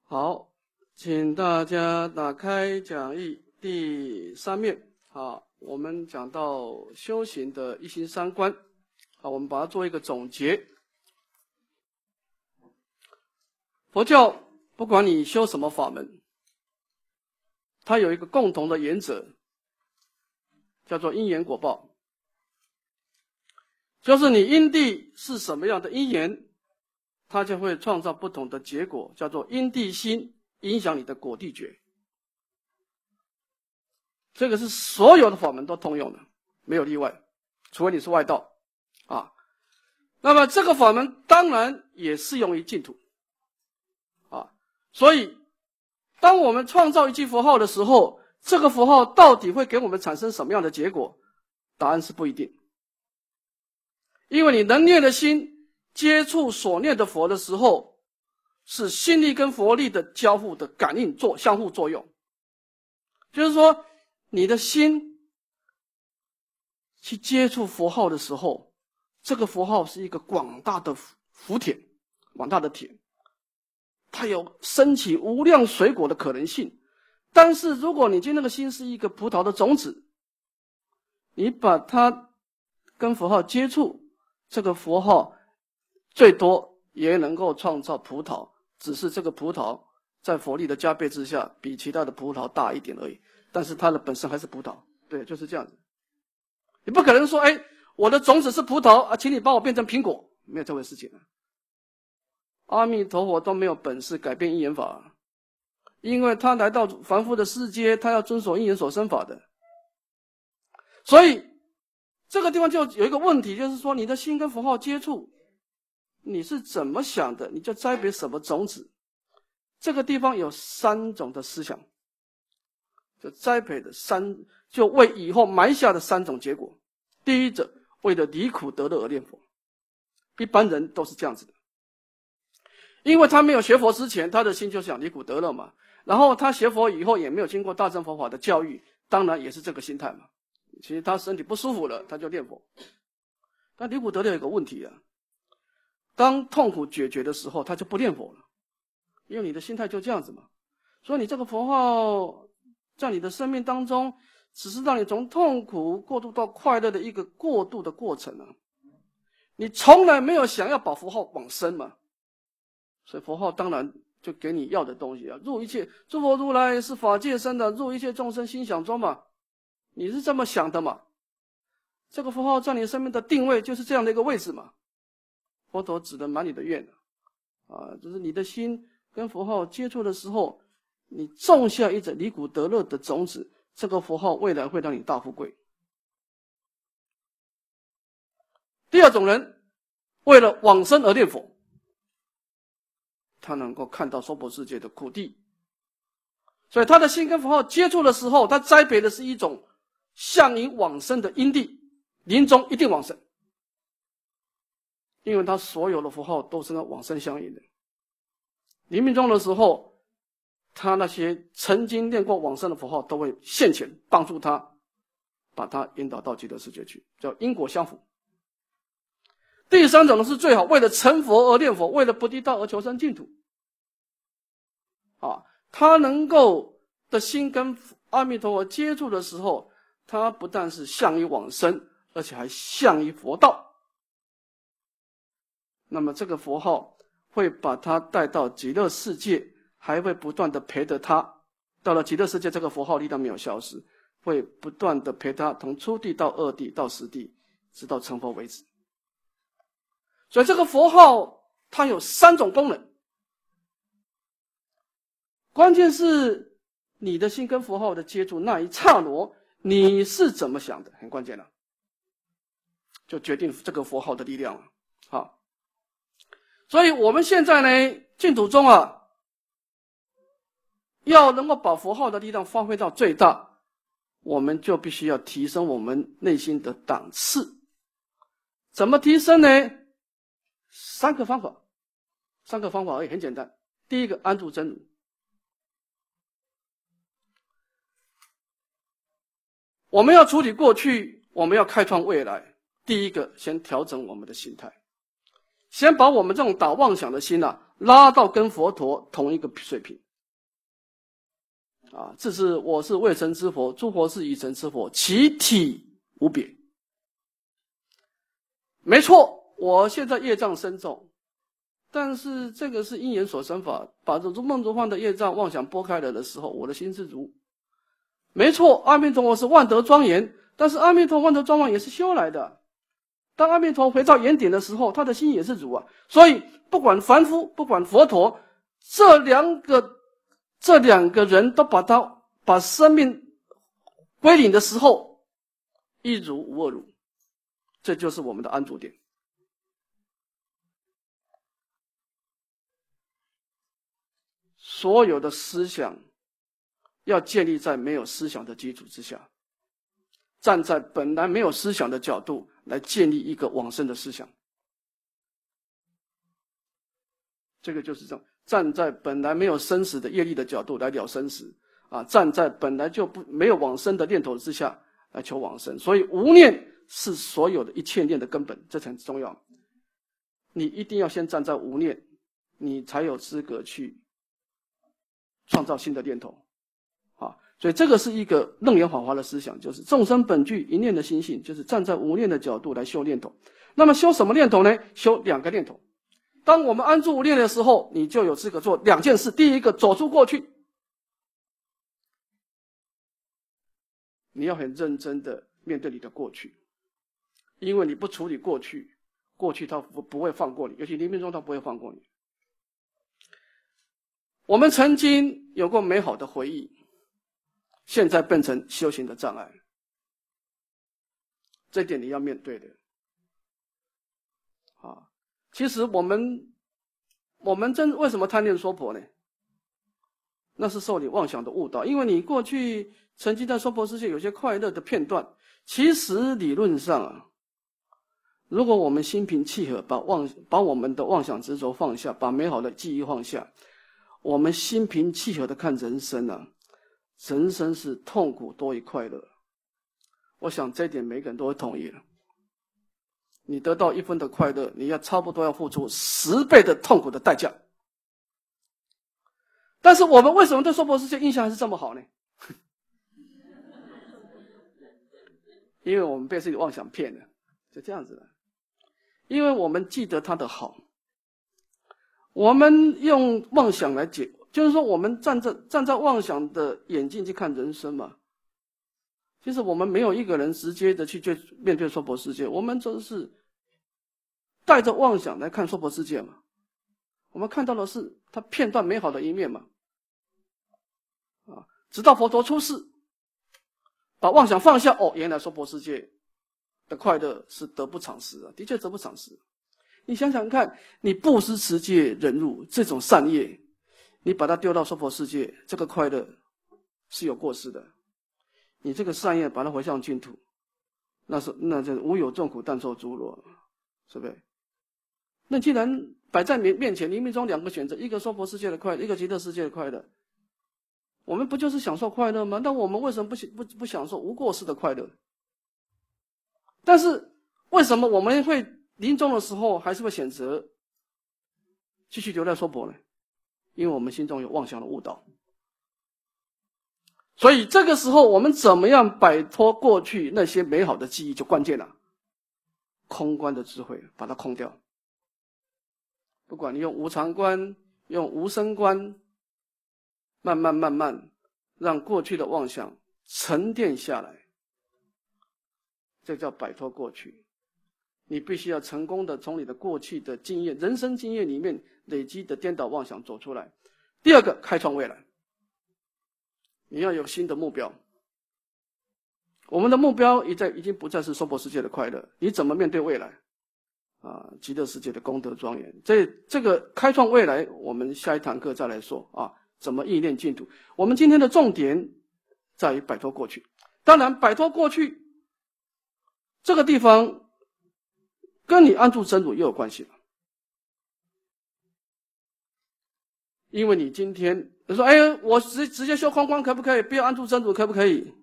好，请大家打开讲义第3面。好，我们讲到修行的一心三观。好，我们把它做一个总结。佛教不管你修什么法门，它有一个共同的原则，叫做因缘果报。就是你因地是什么样的因缘，它就会创造不同的结果，叫做因地心影响你的果地觉。这个是所有的法门都通用的，没有例外，除非你是外道啊。那么这个法门当然也适用于净土啊。所以当我们创造一句佛号的时候，这个佛号到底会给我们产生什么样的结果？答案是不一定。因为你能念的心接触所念的佛的时候，是心力跟佛力的交互的感应相互作用。就是说你的心去接触佛号的时候，这个佛号是一个广大的福田，广大的田，它有升起无量水果的可能性。但是如果你今天那个心是一个葡萄的种子，你把它跟佛号接触，这个佛号最多也能够创造葡萄，只是这个葡萄在佛力的加倍之下比其他的葡萄大一点而已，但是它的本身还是葡萄。对，就是这样子。你不可能说我的种子是葡萄啊，请你帮我变成苹果，没有这回事情啊。阿弥陀佛都没有本事改变因缘法，因为他来到凡夫的世界，他要遵守因缘所生法的。所以这个地方就有一个问题，就是说你的心跟佛号接触，你是怎么想的，你就栽培什么种子。这个地方有3种的思想，就栽培的就为以后埋下的3种结果。第一者，为了离苦得乐而念佛，一般人都是这样子的。因为他没有学佛之前，他的心就想离苦得乐嘛，然后他学佛以后也没有经过大乘佛法的教育，当然也是这个心态嘛。其实他身体不舒服了，他就念佛。但离苦得乐有个问题啊，当痛苦解决的时候，他就不念佛了，因为你的心态就这样子嘛。所以你这个佛号在你的生命当中，只是让你从痛苦过渡到快乐的一个过渡的过程啊。你从来没有想要把佛号往生嘛，所以佛号当然就给你要的东西啊。入一切诸佛如来是法界身的，入一切众生心想中嘛。你是这么想的嘛？这个佛号在你生命的定位就是这样的一个位置嘛。佛陀只能满你的愿啊，就是你的心跟佛号接触的时候，你种下一种离苦得乐的种子，这个佛号未来会让你大富贵。第二种人，为了往生而念佛，他能够看到娑婆世界的苦地，所以他的心跟佛号接触的时候，他栽培的是一种向你往生的因地，临终一定往生，因为他所有的佛号都是跟往生相应的。临命终的时候，他那些曾经念过往生的佛号都会现前帮助他，把他引导到极乐世界去，叫因果相符。第3种呢是最好，为了成佛而念佛，为了菩提道而求生净土啊。他能够的心跟阿弥陀佛接触的时候，他不但是向于往生，而且还向于佛道。那么这个佛号会把他带到极乐世界，还会不断的陪着他。到了极乐世界，这个佛号力量没有消失，会不断的陪他从初地到2地到10地，直到成佛为止。所以这个佛号它有3种功能，关键是你的心跟佛号的接触那一刹那，你是怎么想的，很关键了，就决定这个佛号的力量了。好，所以我们现在呢，净土中啊，要能够把佛号的力量发挥到最大，我们就必须要提升我们内心的档次。怎么提升呢？3个方法而已，很简单。第一个，安住真如。我们要处理过去，我们要开创未来。第一个，先调整我们的心态，先把我们这种打妄想的心拉到跟佛陀同一个水平。啊，这是我是未成之佛，诸佛是已成之佛，其体无别。没错，我现在业障深重，但是这个是因缘所生法，把这如梦如幻的业障妄想拨开了的时候，我的心是如。没错，阿弥陀佛是万德庄严，但是阿弥陀万德庄严也是修来的。当阿弥陀回到原点的时候，他的心也是如啊。所以不管凡夫，不管佛陀，这两个人都把生命归零的时候，一如无二如，这就是我们的安住点。所有的思想要建立在没有思想的基础之下，站在本来没有思想的角度来建立一个往生的思想。这个就是这样，站在本来没有生死的业力的角度来了生死啊，站在本来就没有往生的念头之下来求往生。所以无念是所有的一切念的根本，这很重要。你一定要先站在无念，你才有资格去创造新的念头啊。所以这个是一个楞严法华的思想，就是众生本具一念的心性，就是站在无念的角度来修念头。那么修什么念头呢？修两个念头。当我们安住无念的时候，你就有资格做两件事。第一个，走出过去，你要很认真的面对你的过去，因为你不处理过去，过去他不会放过你，尤其临命中他不会放过你。我们曾经有过美好的回忆，现在变成修行的障碍，这点你要面对的。啊，其实我们为什么贪恋娑婆呢？那是受你妄想的误导，因为你过去曾经在娑婆世界有些快乐的片段，其实理论上啊，如果我们心平气和，把我们的妄想执着放下，把美好的记忆放下，我们心平气和的看人生啊，人生是痛苦多于快乐。我想这一点每个人都会同意了。你得到1分的快乐，你差不多要付出10倍的痛苦的代价。但是我们为什么对娑婆世界印象还是这么好呢？因为我们被自己的妄想骗了，就这样子的。因为我们记得它的好，我们用妄想来解，就是说我们站在妄想的眼睛去看人生嘛。其实我们没有一个人直接的去面对娑婆世界，我们都是带着妄想来看娑婆世界嘛。我们看到的是它片段美好的一面嘛。啊，直到佛陀出世，把妄想放下，哦，原来娑婆世界的快乐是得不偿失啊，的确得不偿失。你想想看，你布施持戒忍辱这种善业，你把它丢到娑婆世界，这个快乐是有过失的。你这个善业把它回向净土，那就无有众苦但受诸乐，是不是？那既然摆在面前，临命中2个选择，一个娑婆世界的快乐，一个极乐世界的快乐，我们不就是享受快乐吗？那我们为什么不享受无过失的快乐？但是为什么我们会临终的时候还是会选择继续留在娑婆呢？因为我们心中有妄想的误导。所以这个时候我们怎么样摆脱过去那些美好的记忆就关键了。空观的智慧把它空掉，不管你用无常观，用无生观，慢慢让过去的妄想沉淀下来，这叫摆脱过去。你必须要成功的从你的过去的经验，人生经验里面累积的颠倒妄想走出来。第二个，开创未来，你要有新的目标。我们的目标已经不再是娑婆世界的快乐，你怎么面对未来啊？极乐世界的功德庄严，这个开创未来，我们下一堂课再来说啊。怎么意念净土？我们今天的重点在于摆脱过去。当然，摆脱过去这个地方跟你安住真如也有关系了。因为你今天你说，哎，我直接修空观可不可以？不要安住真如可不可以？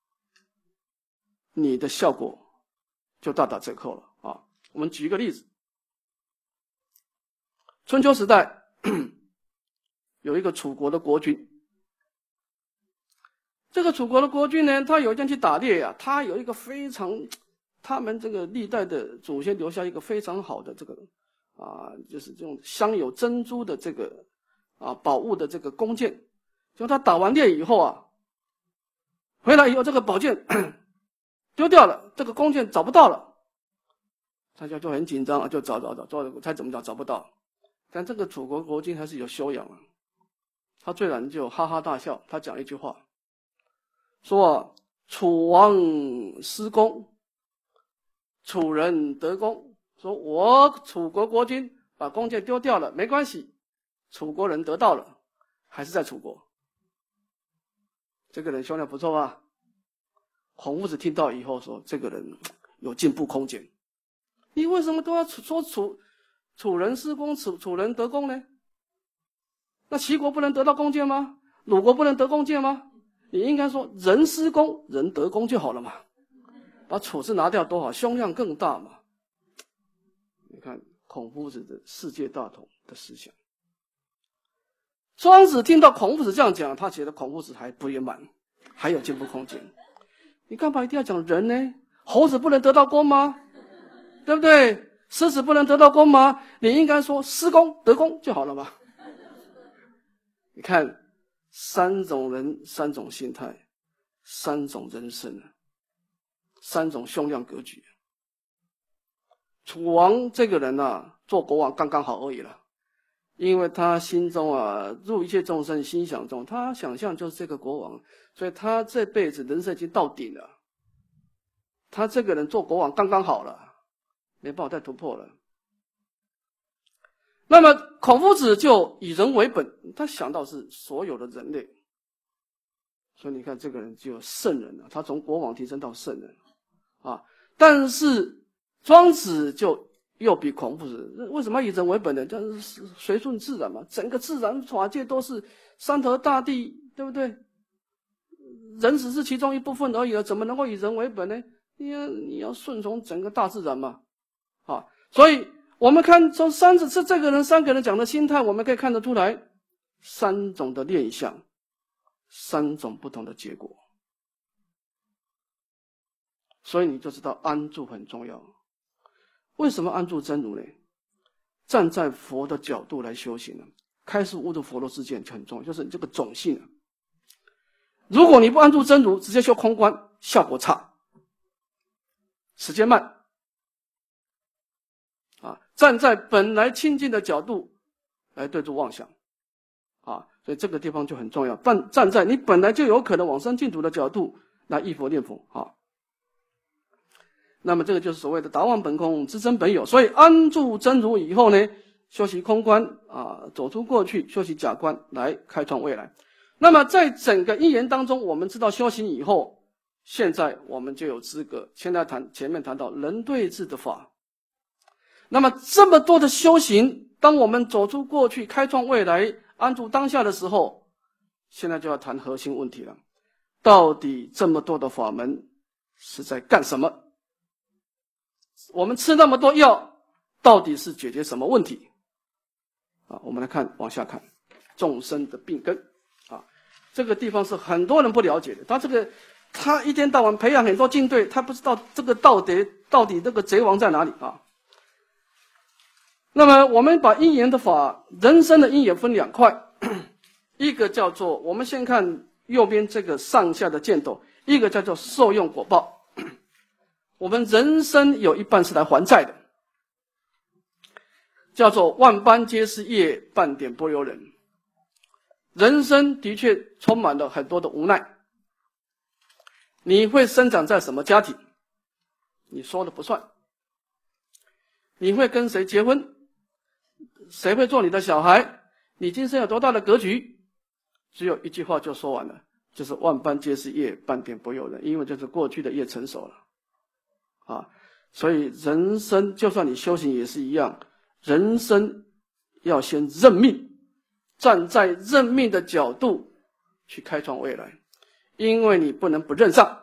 你的效果就大打折扣了啊！我们举一个例子，春秋时代有一个楚国的国君。这个楚国的国君呢，他有一天去打猎啊，他有一个非常，他们这个历代的祖先留下一个非常好的这个就是这种镶有珍珠的这个宝物的这个弓箭。就他打完猎以后啊，回来以后这个宝剑丢掉了，这个弓箭找不到了，大家就很紧张啊，就找，猜怎么找不到。但这个楚国国君还是有修养啊，他虽然就哈哈大笑，他讲一句话。说楚王失公，楚人得公。说我楚国国君把弓箭丢掉了，没关系，楚国人得到了，还是在楚国。这个人修养不错吧？孔夫子听到以后说，这个人有进步空间。你为什么都要说楚人失公，楚人得公呢？那齐国不能得到弓箭吗？鲁国不能得弓箭吗？你应该说人失公，人得公就好了嘛，把楚字拿掉多好，胸量更大嘛。你看孔夫子的世界大同的思想。庄子听到孔夫子这样讲，他觉得孔夫子还不圆满，还有进步空间。你干嘛一定要讲人呢？猴子不能得到公吗？对不对？狮子不能得到公吗？你应该说失公得公就好了嘛。你看三种人，三种心态，三种人生，三种胸量格局。楚王这个人做国王刚刚好而已了，因为他心中入一切众生心想中，他想象就是这个国王，所以他这辈子人生已经到顶了。他这个人做国王刚刚好了，没办法再突破了。那么孔夫子就以人为本，他想到是所有的人类，所以你看这个人就圣人了，他从国王提升到圣人但是庄子就又比孔夫子，为什么以人为本呢？就是随顺自然嘛，整个自然法界都是山河大地，对不对？人只是其中一部分而已了，怎么能够以人为本呢？你要顺从整个大自然嘛所以我们看从三个人讲的心态，我们可以看得出来三种的念想，三种不同的结果。所以你就知道安住很重要。为什么安住真如呢？站在佛的角度来修行开示悟入佛罗世界就很重要，就是你这个种性如果你不安住真如，直接修空观，效果差，时间慢站在本来清净的角度来对住妄想所以这个地方就很重要。站在你本来就有可能往生净土的角度来忆佛念佛那么这个就是所谓的达妄本空，知真本有。所以安住真如以后呢，修习空观走出过去，修习假观来开创未来。那么在整个因缘当中，我们知道修行以后，现在我们就有资格前面谈到人对治的法。那么这么多的修行，当我们走出过去，开创未来，安住当下的时候，现在就要谈核心问题了。到底这么多的法门是在干什么？我们吃那么多药，到底是解决什么问题我们来往下看众生的病根这个地方是很多人不了解的。他一天到晚培养很多军队，他不知道这个到底这个贼王在哪里那么我们把因缘的法，人生的因缘分两块，一个叫做我们先看右边这个上下的箭头，一个叫做受用果报。我们人生有一半是来还债的，叫做万般皆是业，半点不由人。人生的确充满了很多的无奈。你会生长在什么家庭，你说了不算。你会跟谁结婚，谁会做你的小孩，你今生有多大的格局，只有一句话就说完了，就是万般皆是业，半点不由人。因为就是过去的业成熟了所以人生就算你修行也是一样，人生要先认命，站在认命的角度去开创未来，因为你不能不认上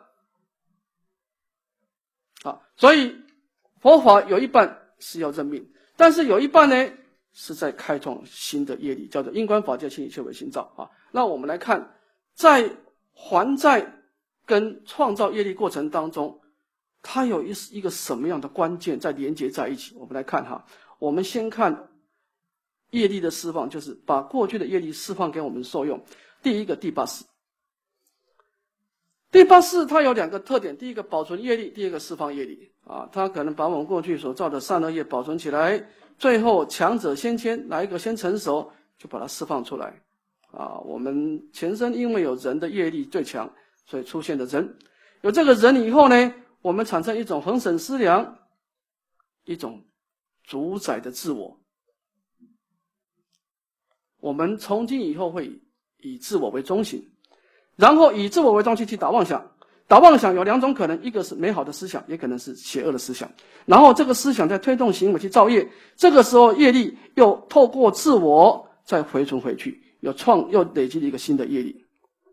所以佛法有一半是要认命，但是有一半呢是在开创新的业力，叫做因观法界心理切为心造啊。那我们来看，在还债跟创造业力过程当中，它有一个什么样的关键在连接在一起？我们来看哈，我们先看业力的释放，就是把过去的业力释放给我们受用。第一个第八识，第八识它有两个特点，第一个保存业力，第二个释放业力啊。它可能把我们过去所造的善恶业保存起来，最后强者先迁，哪一个先成熟，就把它释放出来啊。我们前身因为有人的业力最强，所以出现的人，有这个人以后呢，我们产生一种恒审思量，一种主宰的自我。我们从今以后会以自我为中心，然后以自我为中心去打妄想。打妄想有两种可能，一个是美好的思想，也可能是邪恶的思想。然后这个思想在推动行为去造业，这个时候业力又透过自我再回存回去，又累积了一个新的业力。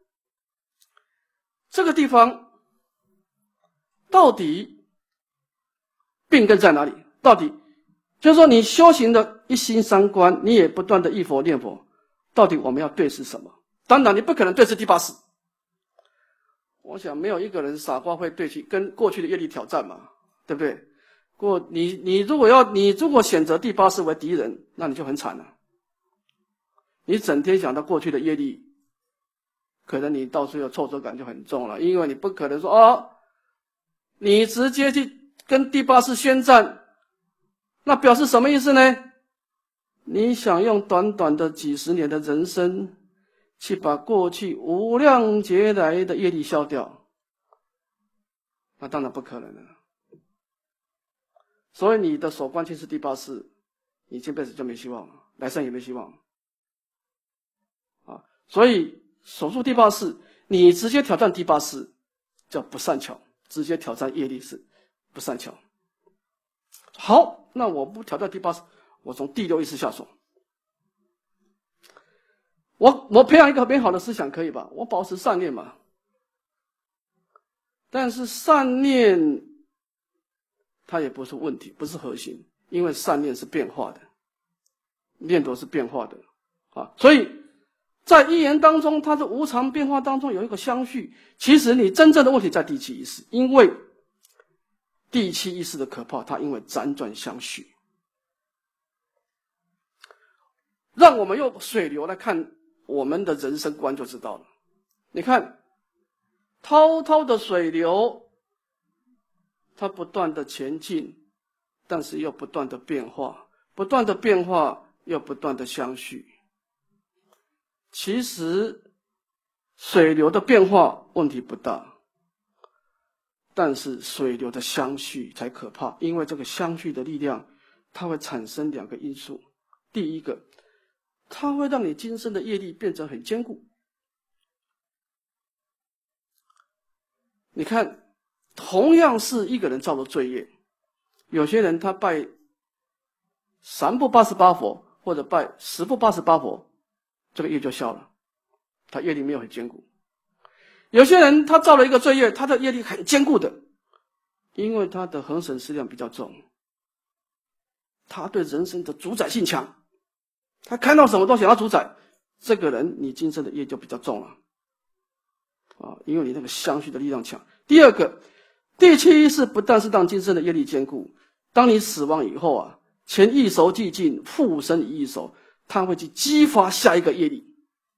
这个地方到底病根在哪里？到底就是说你修行的一心三观，你也不断的忆佛念佛，到底我们要对视什么？当然你不可能对视第八识，我想没有一个人傻瓜会对去跟过去的业力挑战嘛，对不对？你如果选择第八识为敌人，那你就很惨了。你整天想到过去的业力，可能你到时候有挫折感就很重了，因为你不可能说你直接去跟第八识宣战，那表示什么意思呢？你想用短短的几十年的人生去把过去无量劫来的业力消掉，那当然不可能了。所以你的守关键是第八识，你这辈子就没希望了，来生也没希望啊。所以守住第八识，你直接挑战第八识叫不善巧，直接挑战业力是不善巧。好，那我不挑战第八识，我从第六意识下手。我培养一个美好的思想可以吧？我保持善念嘛。但是善念它也不是问题，不是核心，因为善念是变化的，念头是变化的啊。所以在一言当中，它的无常变化当中有一个相续。其实你真正的问题在第七意识，因为第七意识的可怕，它因为辗转相续。让我们用水流来看我们的人生观就知道了。你看滔滔的水流，它不断的前进，但是又不断的变化，不断的变化又不断的相续。其实水流的变化问题不大，但是水流的相续才可怕，因为这个相续的力量它会产生两个因素。第一个，它会让你今生的业力变成很坚固。你看同样是一个人造的罪业，有些人他拜3部88佛或者拜10部88佛，这个业就消了，他业力没有很坚固。有些人他造了一个罪业，他的业力很坚固的，因为他的恒审思量比较重，他对人生的主宰性强，他看到什么都想要主宰，这个人你今生的业就比较重了因为你那个相续的力量强。第二个，第七意识不但是让今生的业力坚固，当你死亡以后前一熟既尽，复生一熟，它会去激发下一个业力。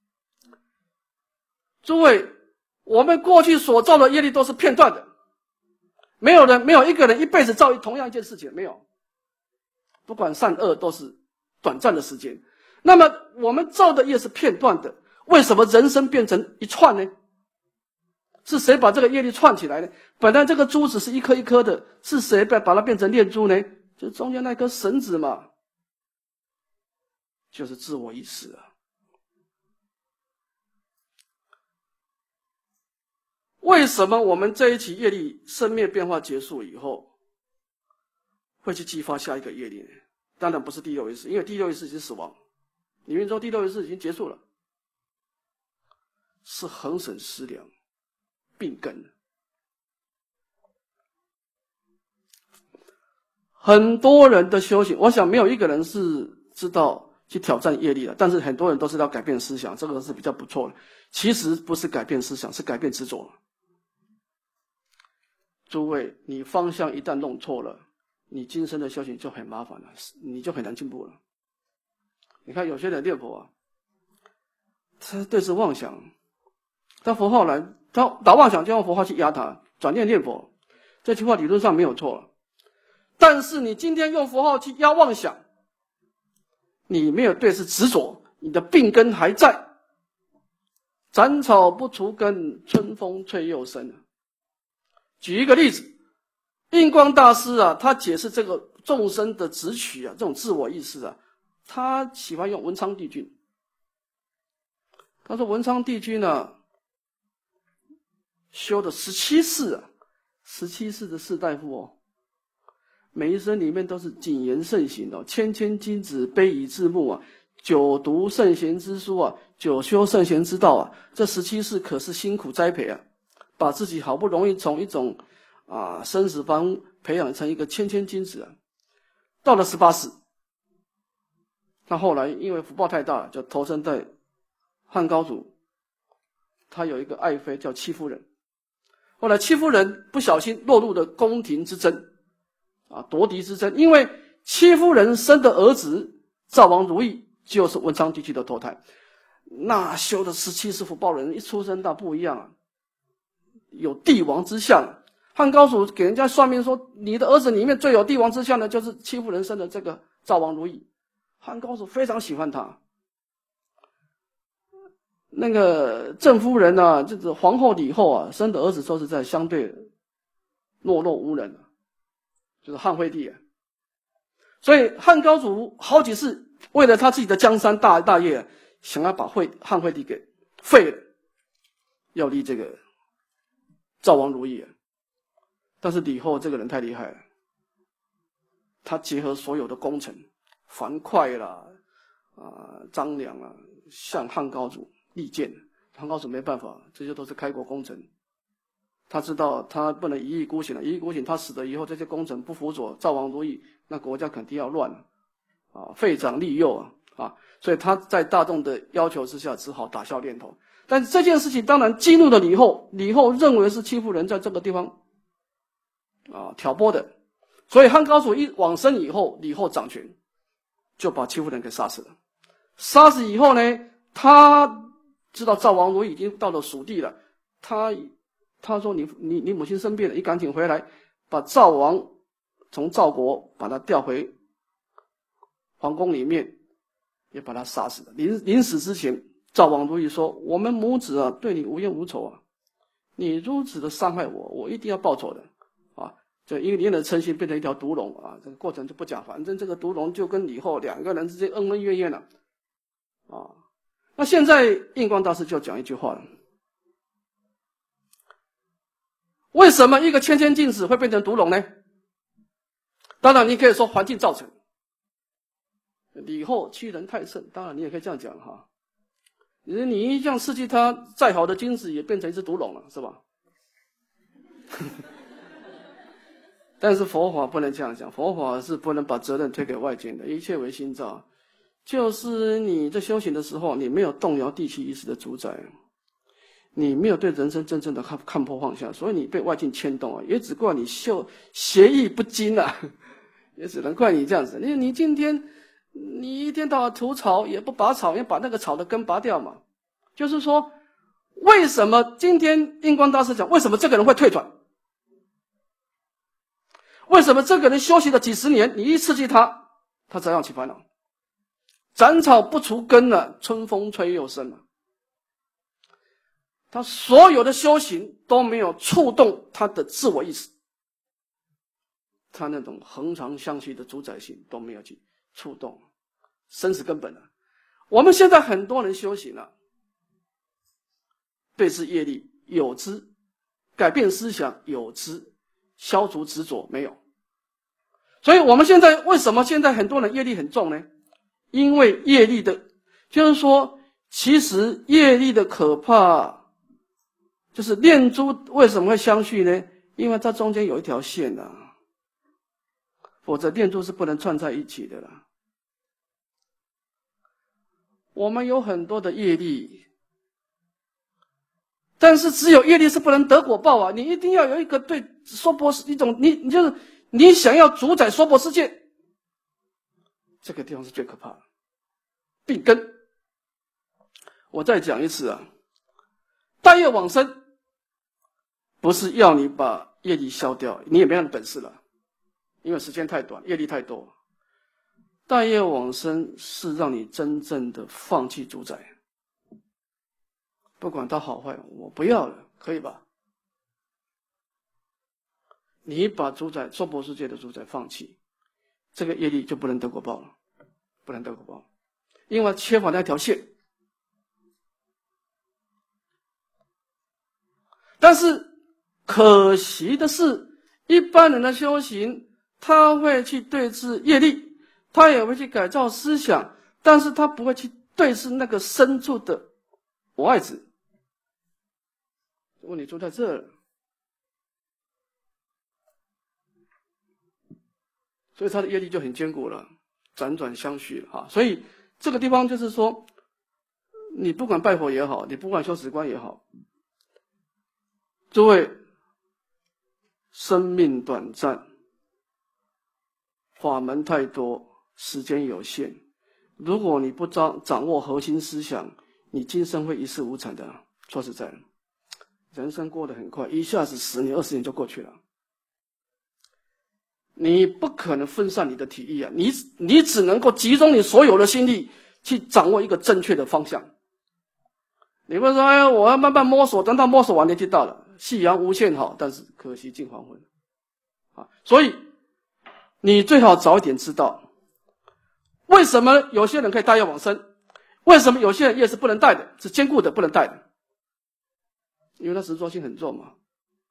诸位，我们过去所造的业力都是片段的，没有一个人一辈子造同样一件事情，没有，不管善恶都是短暂的时间。那么我们造的业是片段的，为什么人生变成一串呢？是谁把这个业力串起来呢？本来这个珠子是一颗一颗的，是谁把它变成念珠呢？就是中间那颗绳子嘛，就是自我意识为什么我们这一期业力生灭变化结束以后，会去激发下一个业力呢？当然不是第六意识，因为第六意识已经死亡，你命中第六意识已经结束了，是恒审思量病根。很多人的修行，我想没有一个人是知道去挑战业力了，但是很多人都是要改变思想，这个是比较不错的。其实不是改变思想，是改变执着。诸位，你方向一旦弄错了，你今生的修行就很麻烦了，你就很难进步了。你看有些人念佛啊，他对着妄想，他佛号来，他打妄想就用佛号去压他，转念念佛，这句话理论上没有错。但是你今天用佛号去压妄想，你没有对治执着，你的病根还在。斩草不除根，春风吹又生。举一个例子，印光大师啊，他解释这个众生的执取啊，这种自我意识啊，他喜欢用文昌帝君。他说文昌帝君呢，修的17世啊，17世的士大夫哦，每一生里面都是谨言慎行哦，谦谦君子，卑以自牧啊，久读圣贤之书啊，久修圣贤之道啊，这17世可是辛苦栽培啊，把自己好不容易从一种生死方培养成一个谦谦君子啊，到了18世，他后来因为福报太大了，就投身在汉高祖，他有一个爱妃叫戚夫人，后来戚夫人不小心落入了宫廷之争夺嫡之争，因为戚夫人生的儿子赵王如意就是文昌帝君的投胎，那修的17世福报人一出生到不一样啊，有帝王之相。汉高祖给人家算命说，你的儿子里面最有帝王之相的就是戚夫人生的这个赵王如意，汉高祖非常喜欢他。那个郑夫人啊，就是皇后李后啊，生的儿子都是在相对懦弱无能就是汉惠帝所以汉高祖好几次为了他自己的江山大业，想要把汉惠帝给废了，要立这个赵王如意但是李后这个人太厉害了，他结合所有的功臣，樊哙啦张良向汉高祖力荐，汉高祖没办法，这些都是开国功臣，他知道他不能一意孤行了，一意孤行他死了以后，这些功臣不辅佐赵王如意，那国家肯定要乱了废长立幼所以他在大众的要求之下，只好打消念头。但是这件事情当然激怒了李后，李后认为是戚夫人在这个地方挑拨的，所以汉高祖一往生以后，李后掌权，就把戚夫人给杀死了。杀死以后呢，他知道赵王如意已经到了蜀地了，他说你母亲生病了，你赶紧回来，把赵王从赵国把他调回皇宫里面，也把他杀死了。临死之前，赵王如意说：“我们母子对你无冤无仇你如此的伤害我，我一定要报仇的就因为你的嗔心变成一条毒龙这个过程就不讲，反正这个毒龙就跟李后两个人之间恩恩怨怨了那现在印光大师就讲一句话了：为什么一个谦谦君子会变成毒龙呢？当然你可以说环境造成，李后欺人太甚，当然你也可以这样讲你这样刺激他，再好的君子也变成一只毒龙了，是吧？但是佛法不能这样讲，佛法是不能把责任推给外界的，一切为心造。就是你在修行的时候，你没有动摇第七意识的主宰，你没有对人生真正的看破放下，所以你被外境牵动也只怪你学艺不精也只能怪你这样子。你今天你一天到晚除草，也不拔草，也把那个草的根拔掉嘛。就是说，为什么今天印光大师讲，为什么这个人会退转？为什么这个人修行了几十年，你一刺激他，他照样起烦恼？斩草不除根春风吹又生他所有的修行都没有触动他的自我意识，他那种恒常相续的主宰性都没有去触动生死根本我们现在很多人修行对治业力有之，改变思想有之，消除执着没有。所以我们现在为什么现在很多人业力很重呢？因为业力的，就是说其实业力的可怕就是念珠为什么会相续呢？因为它中间有一条线否则念珠是不能串在一起的我们有很多的业力，但是只有业力是不能得果报啊！你一定要有一个对娑婆一种，你就是你想要主宰娑婆世界，这个地方是最可怕的病根。我再讲一次啊，大业往生不是要你把业力消掉，你也没那本事了，因为时间太短，业力太多。大业往生是让你真正的放弃主宰，不管它好坏，我不要了，可以吧？你把主宰娑婆世界的主宰放弃，这个业力就不能得果报了，不能得果报，因为缺乏那条线。但是可惜的是，一般人的修行，他会去对治业力，他也会去改造思想，但是他不会去对治那个深处的我爱子。问题出在这儿，所以他的业力就很坚固了，辗转相续了啊。所以这个地方就是说，你不管拜佛也好，你不管修止观也好，诸位，生命短暂，法门太多，时间有限。如果你不掌握核心思想，你今生会一事无成的。说实在的，人生过得很快，一下子10年、20年就过去了。你不可能分散你的体力啊，你只能够集中你所有的心力去掌握一个正确的方向。你会说，哎，我要慢慢摸索，等到摸索完年纪到了，夕阳无限好，但是可惜近黄昏啊！所以你最好早一点知道，为什么有些人可以大业往生，为什么有些人业是不能带的，是坚固的不能带的，因为他执着性很重嘛。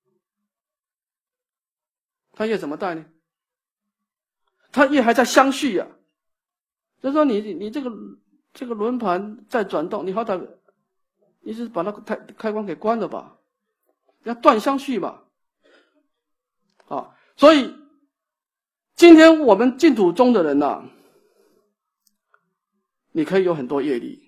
他业怎么带呢？他业还在相续啊，就是说你这个轮盘在转动，你好歹你是把那个开关给关了吧，要断相续嘛。啊，所以今天我们净土中的人呐，你可以有很多业力，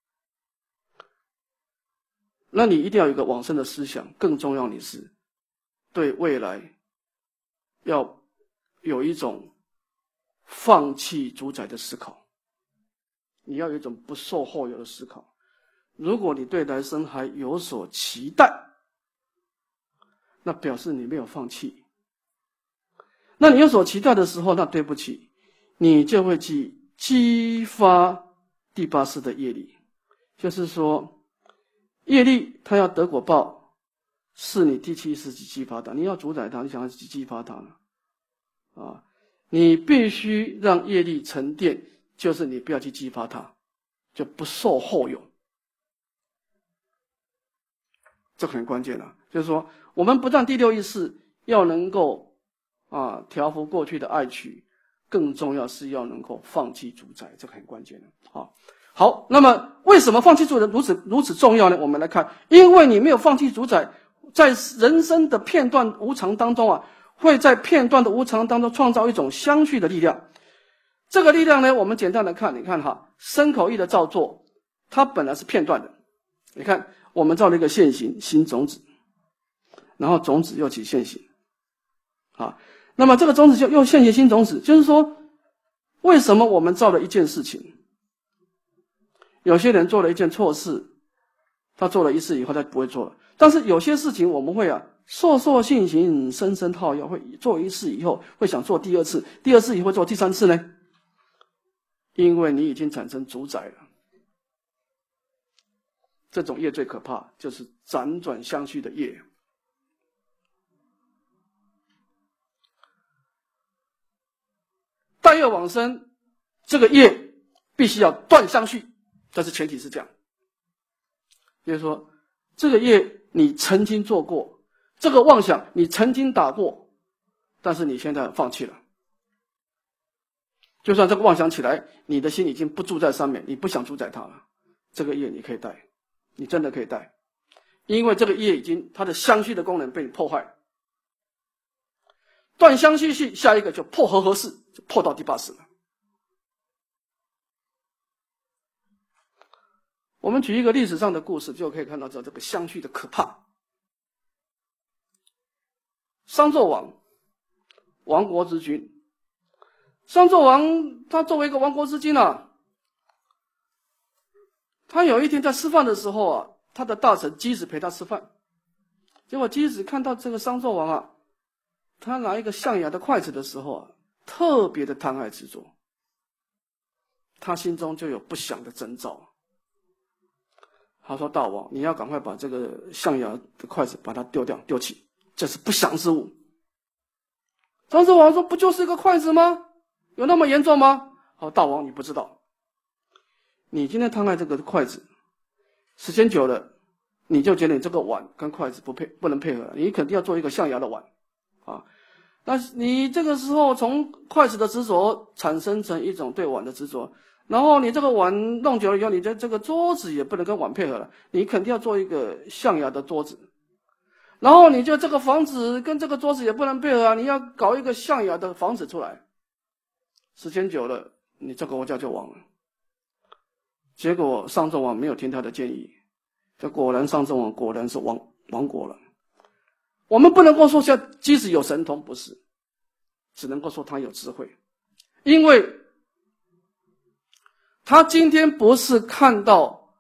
那你一定要有一个往生的思想，更重要你是对未来要有一种放弃主宰的思考，你要有一种不受后有的思考。如果你对来生还有所期待，那表示你没有放弃。那你有所期待的时候，那对不起，你就会去激发第8识的业力。就是说，业力它要得果报，是你第7识去激发它。你要主宰它，你想要去激发它了啊！你必须让业力沉淀，就是你不要去激发它，就不受后有。这很关键了，就是说，我们不但第6意识要能够调伏过去的爱取，更重要是要能够放弃主宰，这个很关键的。好，那么为什么放弃主宰如此重要呢？我们来看，因为你没有放弃主宰，在人生的片段无常当中会在片段的无常当中创造一种相续的力量。这个力量呢，我们简单的看，你看身口意的造作，它本来是片段的。你看，我们造了一个现行新种子，然后种子又起现行，那么这个种子就又现行新种子，就是说，为什么我们造了一件事情，有些人做了一件错事，他做了1次以后他不会做了，但是有些事情我们会烁烁信行，深深套要，会做1次以后会想做第2次，第2次以后会做第3次呢？因为你已经产生主宰了。这种业最可怕，就是辗转相续的业。大业往生，这个业必须要断相续，但是前提是这样，就是说，这个业你曾经做过，这个妄想你曾经打过，但是你现在放弃了。就算这个妄想起来，你的心已经不住在上面，你不想主宰它了，这个业你可以带，你真的可以带，因为这个业已经它的相续的功能被你破坏。断相续系，下一个就破和合式，就破到第8识了。 我们举一个历史上的故事，就可以看到这个相续的可怕。商纣王，亡国之君。商纣王他作为一个亡国之君啊，他有一天在吃饭的时候啊，他的大臣箕子陪他吃饭，结果箕子看到这个商纣王啊，他拿一个象牙的筷子的时候啊，特别的贪爱执着，他心中就有不祥的征兆。他说：“大王，你要赶快把这个象牙的筷子把它丢掉，丢弃，这是不祥之物。”商纣王说：“不就是一个筷子吗？有那么严重吗？”好，大王你不知道，你今天贪爱这个筷子，时间久了，你就觉得你这个碗跟筷子不能配合，你肯定要做一个象牙的碗啊。那你这个时候从筷子的执着产生成一种对碗的执着。然后你这个碗弄久了以后，你的这个桌子也不能跟碗配合了，你肯定要做一个象牙的桌子。然后你就这个房子跟这个桌子也不能配合啊，你要搞一个象牙的房子出来。时间久了，你这个国家就亡了。结果商纣王没有听他的建议，这果然商纣王果然是亡国了。我们不能够说像箕子有神通，不是，只能够说他有智慧，因为他今天不是看到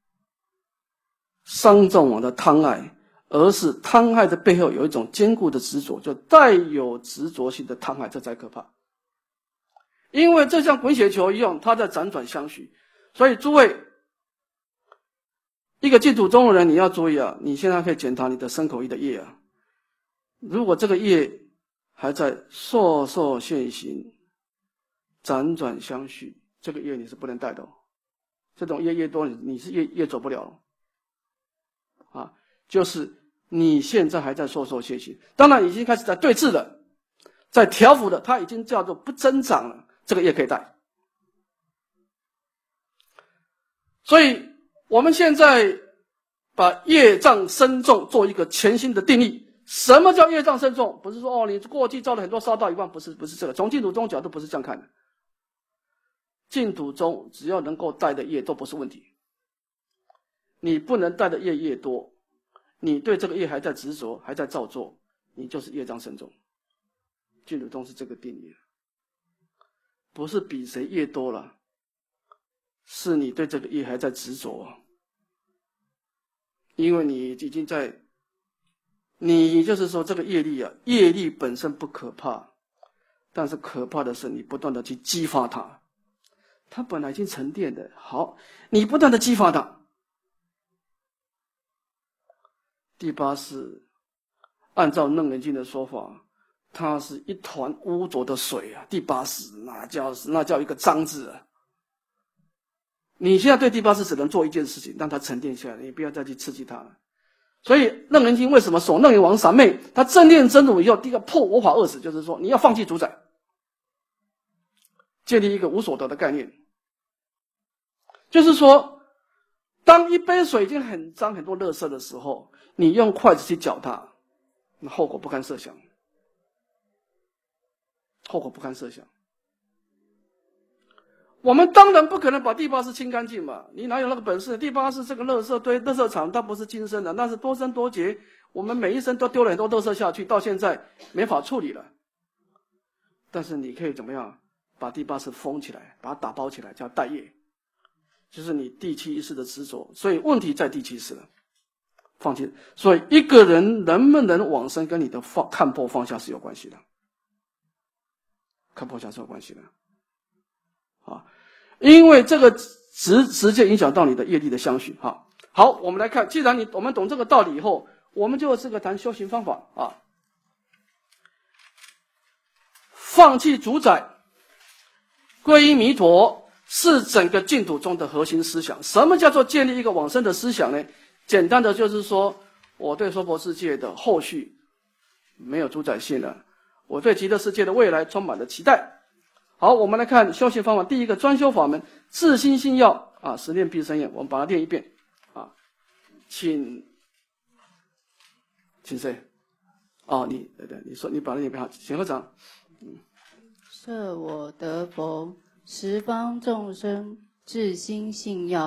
商纣王的贪爱，而是贪爱的背后有一种坚固的执着，就带有执着性的贪爱，这才可怕。因为这像滚雪球一样，它在辗转相续。所以诸位，一个净土中的人，你要注意啊，你现在可以检讨你的身口意的业啊。如果这个业还在烁烁现行，辗转相续，这个业你是不能带的哦。这种业越多，你是越走不了了啊。就是你现在还在烁烁现行，当然已经开始在对治了，在调伏的，它已经叫做不增长了，这个业可以带。所以我们现在把业障深重做一个全新的定义。什么叫业障深重？不是说哦，你过去造了很多杀盗遗忘，不是这个。从净土宗角度不是这样看的。净土宗只要能够带的业都不是问题。你不能带的业越多，你对这个业还在执着，还在造作，你就是业障深重。净土宗是这个定义，不是比谁业多了，是你对这个业还在执着。因为你已经在，你就是说这个业力啊，业力本身不可怕，但是可怕的是你不断的去激发它，它本来已经沉淀的，好，你不断的激发它。第八是按照楞严经的说法，它是一团污浊的水啊。第八识那叫一个脏字啊。你现在对第八识只能做一件事情，让它沉淀下来，你不要再去刺激它了。所以楞严经为什么说楞严王三昧，他正念真如以后，第一个破我法二识，就是说你要放弃主宰，建立一个无所得的概念。就是说，当一杯水已经很脏很多垃圾的时候，你用筷子去搅它，那后果不堪设想，后果不堪设想。我们当然不可能把第八识清干净嘛，你哪有那个本事？第八识这个垃圾堆、垃圾场，它不是今生的，那是多生多劫。我们每一生都丢了很多垃圾下去，到现在没法处理了。但是你可以怎么样？把第八识封起来，把它打包起来，叫待业，就是你第七意识的执着。所以问题在第七识了，放弃。所以一个人能不能往生，跟你的看破放下是有关系的，看破放下是有关系的。啊，因为这个直接影响到你的业力的相续。好，我们来看，既然我们懂这个道理以后，我们就这个谈修行方法啊。放弃主宰，皈依弥陀，是整个净土中的核心思想。什么叫做建立一个往生的思想呢？简单的就是说，我对娑婆世界的后续没有主宰性了，我对极乐世界的未来充满了期待。好，我们来看修行方法。第一个，专修法门，自心信要啊，十念必生厌。我们把它念一遍啊，请谁？哦，对，你说你把它念一遍好，请合掌。 设我得佛，十方众生自心信要，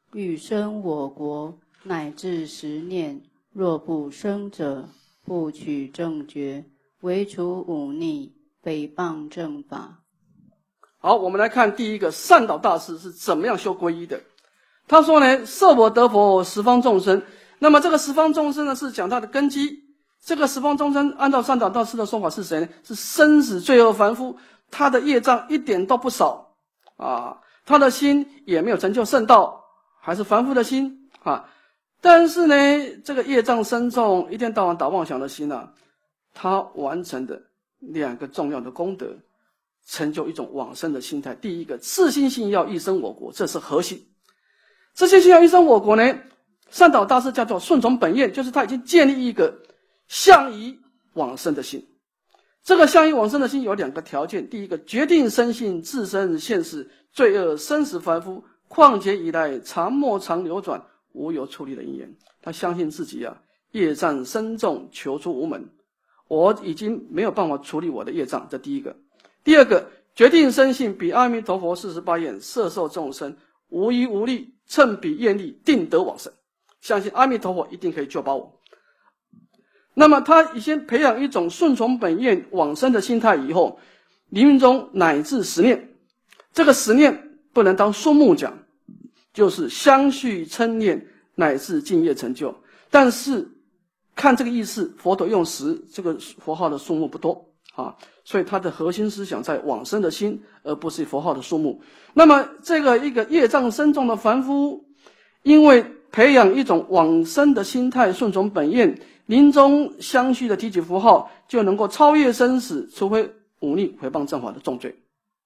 欲生我国，乃至10念，若不生者，不取正觉，唯除忤逆，诽谤正法。 好，我们来看第一个善导大师是怎么样修皈依的。他说呢，摄我得佛，十方众生。那么这个十方众生呢，是讲他的根基。这个十方众生，按照善导大师的说法是谁呢？是生死罪恶凡夫，他的业障一点都不少啊，他的心也没有成就圣道，还是凡夫的心啊。但是呢，这个业障深重，一天到晚打妄想的心啊，他完成的2个重要的功德，成就一种往生的心态。第一个，自心信要一生我国，这是核心。自心信要一生我国呢，善导大师叫做顺从本愿，就是他已经建立一个向于往生的心。这个向于往生的心有2个条件：第一个，决定深信自身现世罪恶生死凡夫，况且以来常莫常流转，无有处理的因缘。他相信自己业障深重，求出无门，我已经没有办法处理我的业障，这第一个。第二个，决定深信比阿弥陀佛48愿摄受众生，无依无力，乘彼愿力，定得往生。相信阿弥陀佛一定可以救拔我。那么他已经培养一种顺从本愿往生的心态以后，临命终乃至10念，这个10念不能当数目讲，就是相续称念乃至净业成就。但是看这个意思，佛陀用10这个佛号的数目不多啊，所以他的核心思想在往生的心，而不是佛号的数目。那么这个一个业障深重的凡夫，因为培养一种往生的心态，顺从本愿，临终相续的提起符号，就能够超越生死，除非忤逆诽谤正法的重罪。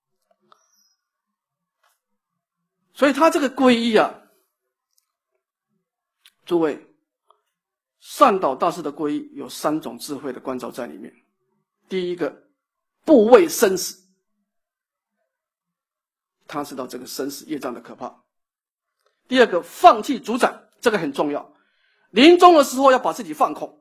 所以他这个皈依诸位，善导大师的皈依有3种智慧的关照在里面。第一个，不畏生死，他知道这个生死业障的可怕。第二个，放弃主宰，这个很重要，临终的时候要把自己放空。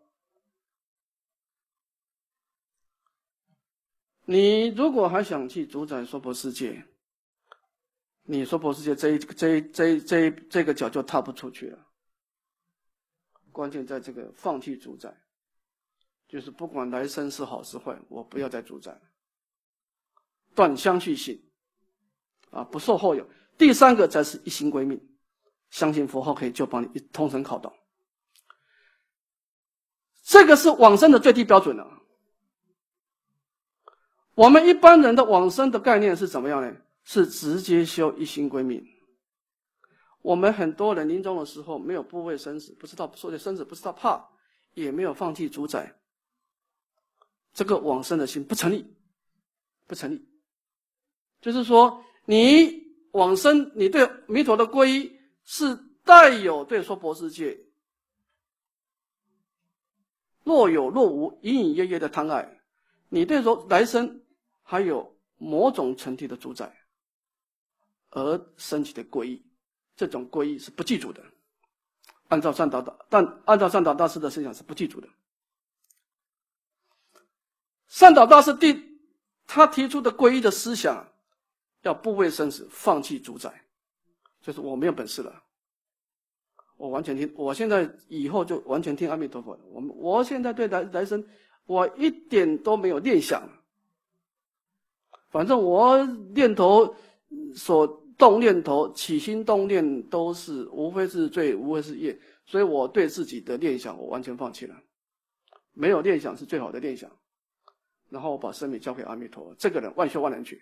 你如果还想去主宰娑婆世界，你娑婆世界这个脚就踏不出去了。关键在这个放弃主宰，就是不管来生是好是坏，我不要再主宰了，断相续性不受后有。第3个才是一心归命，相信佛号可以救帮你通神考道。这个是往生的最低标准了。我们一般人的往生的概念是怎么样呢？是直接修一心归命。我们很多人临终的时候没有不畏生死，不知道说的生死不知道怕，也没有放弃主宰，这个往生的心不成立，不成立。就是说，你往生，你对弥陀的皈依是带有对娑婆世界若有若无、隐隐约约的贪爱，你对来生还有某种程度的主宰而升起的皈依，这种皈依是不记住的。按照善导大师的思想是不记住的。善导大师他提出的皈依的思想，要不畏生死，放弃主宰，就是我没有本事了，我完全听，我现在以后就完全听阿弥陀佛的。我现在对来生，我一点都没有念想，反正我念头所动念头起心动念都是无非是罪，无非是业，所以我对自己的念想我完全放弃了，没有念想是最好的念想。然后我把生命交给阿弥陀，这个人万修万能去，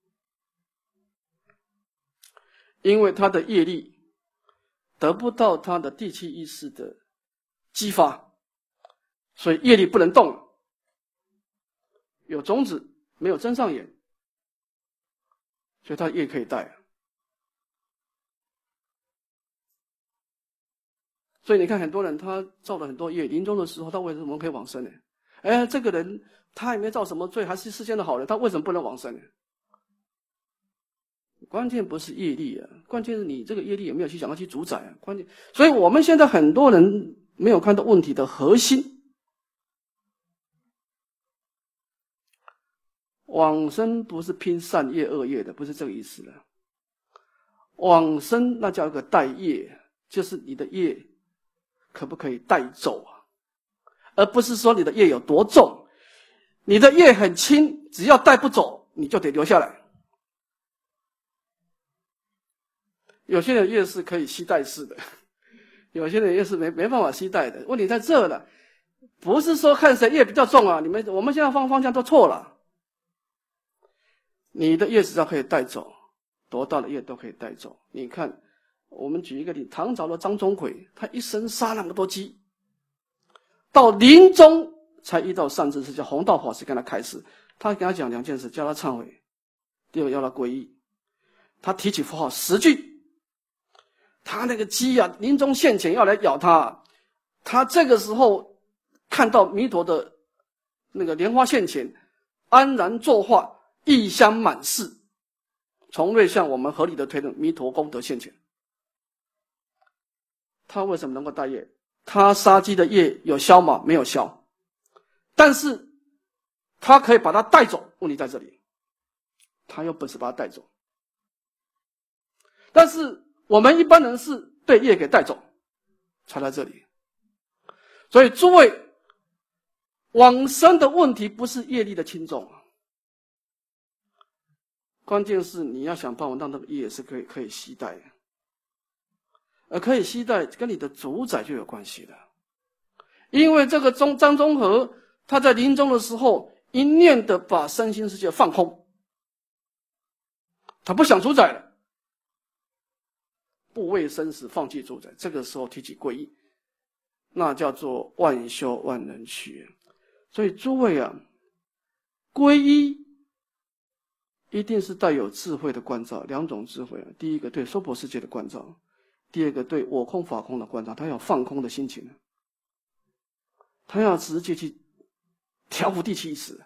因为他的业力得不到他的第七意识的激发，所以业力不能动了。有种子没有增上缘，所以他业可以带。所以你看很多人他造了很多业，临终的时候他为什么可以往生呢？这个人他也没造什么罪，还是世间的好人，他为什么不能往生呢？关键不是业力关键是你这个业力有没有去想要去主宰关键，所以我们现在很多人没有看到问题的核心。往生不是拼善业恶业的，不是这个意思了。 往生那叫一个带业，就是你的业可不可以带走啊？而不是说你的业有多重，你的业很轻，只要带不走，你就得留下来。有些人业是可以携带式的，有些人业是没办法携带的。问题在这了，不是说看谁业比较重啊，我们现在方向都错了。你的业只要可以带走，多大的业都可以带走。你看，我们举一个例，唐朝的张钟馗，他一生杀那么多鸡，到临终才遇到善知识，叫弘道法师跟他开示，他跟他讲2件事，叫他忏悔，第二个要他皈依。他提起佛号10句，他那个鸡啊，临终现前要来咬他，他这个时候看到弥陀的那个莲花现前，安然作化，异香满室，从未向我们合理的推论弥陀功德现前。他为什么能够带业？他杀鸡的业有消吗？没有消，但是他可以把它带走。问题在这里，他有本事把它带走。但是我们一般人是被业给带走，才在这里。所以诸位，往生的问题不是业力的轻重，关键是你要想办法让这个业是可以携带的。而可以携带跟你的主宰就有关系了。因为这个张宗和他在临终的时候一念的把身心世界放空，他不想主宰了，不畏生死，放弃主宰，这个时候提起皈依，那叫做万修万能去。所以诸位啊，皈依一定是带有智慧的关照，2种智慧。第一个对娑婆世界的关照，第二个对我空法空的关照。他要放空的心情，他要直接去调伏第七意识，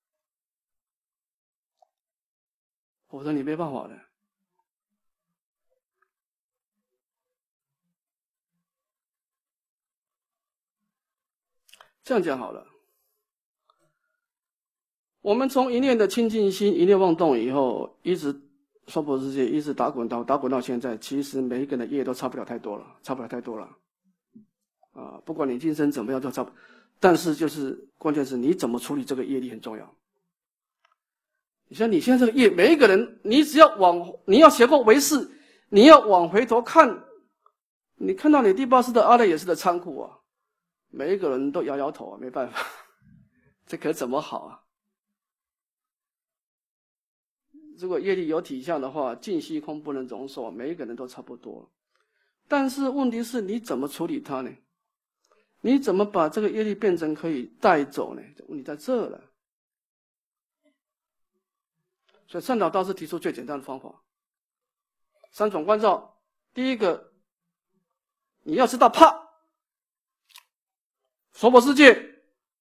否则你没办法的。这样讲好了，我们从一念的清净心一念妄动以后，一直娑婆世界一直打滚到现在，其实每一个人的业都差不了太多了啊！不管你今生怎么样都差不，但是就是关键是你怎么处理这个业力很重要。你像你现在这个业，每一个人你只要你要学过唯识，你要往回头看，你看到你第8世的阿赖耶识的仓库啊，每一个人都摇摇头啊，没办法，这可怎么好啊？如果业力有体相的话，尽虚空不能容受，每一个人都差不多。但是问题是你怎么处理它呢？你怎么把这个业力变成可以带走呢？问题在这了。所以善导大师提出最简单的方法，3种关照。第一个，你要知道怕，娑婆世界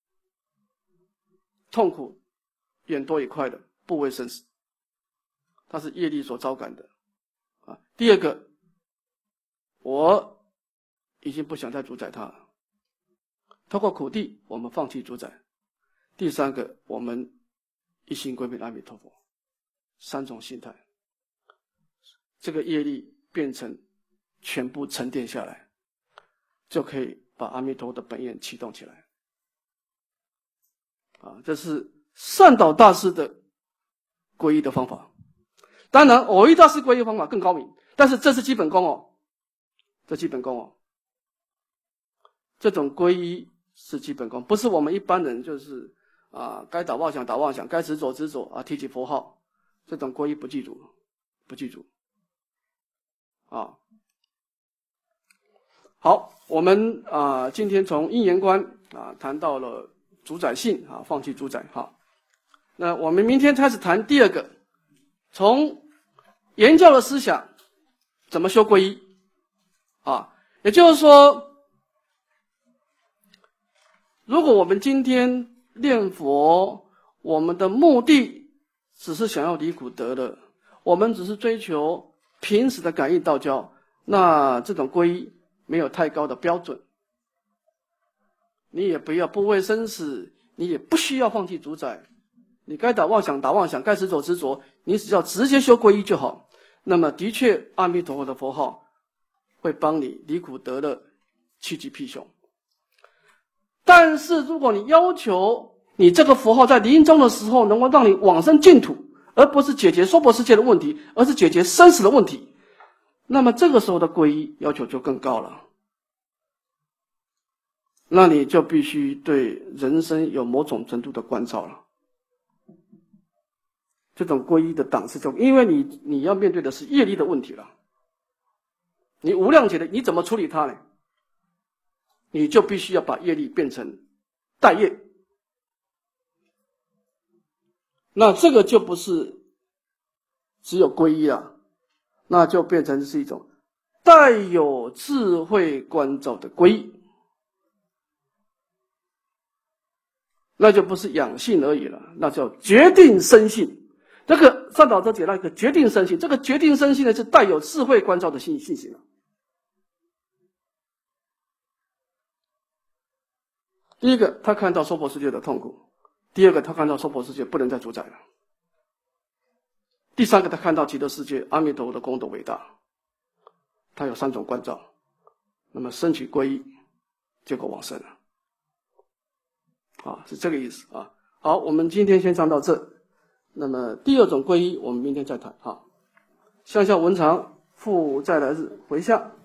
痛苦远多也快的，不畏生死，它是业力所招感的啊。第二个，我已经不想再主宰它了，透过苦地我们放弃主宰。第三个，我们一心归命阿弥陀佛。3种心态，这个业力变成全部沉淀下来，就可以把阿弥陀的本愿启动起来啊！这是善导大师的皈依的方法。当然蕅益大师皈依方法更高明，但是这是基本功哦，这基本功哦，这种皈依是基本功，不是我们一般人就是该打妄想打妄想，该执着执着啊，提起佛号，这种皈依不记住啊。好，我们今天从因缘观谈到了主宰性放弃主宰哈。那我们明天开始谈第2个，从言教的思想怎么修皈依也就是说，如果我们今天念佛，我们的目的只是想要离苦得乐，我们只是追求平时的感应道交，那这种皈依没有太高的标准，你也不要不畏生死，你也不需要放弃主宰，你该打妄想打妄想，该执着执着，你只要直接修皈依就好。 那么的确阿弥陀佛的佛号会帮你离苦得乐，趋吉避凶。但是如果你要求你这个佛号在临终的时候能够让你往生净土，而不是解决娑婆世界的问题，而是解决生死的问题，那么这个时候的皈依要求就更高了。那你就必须对人生有某种程度的关照了。这种皈依的档次，因为你要面对的是业力的问题了。你无量劫的你怎么处理它呢？你就必须要把业力变成待业。那这个就不是只有皈依了，那就变成是一种带有智慧关照的皈依。那就不是养性而已了，那叫决定生性。这个善导者解那个决定生性，这个决定生性呢是带有智慧关照的信息了。第一个，他看到娑婆世界的痛苦；第二个，他看到娑婆世界不能再主宰了；第三个，他看到极乐世界阿弥陀佛的功德伟大。他有三种关照，那么升起皈依，结果往生了。是这个意思啊。好，我们今天先上到这。那么第二种皈依，我们明天再谈。向下文长，复再来日，回向。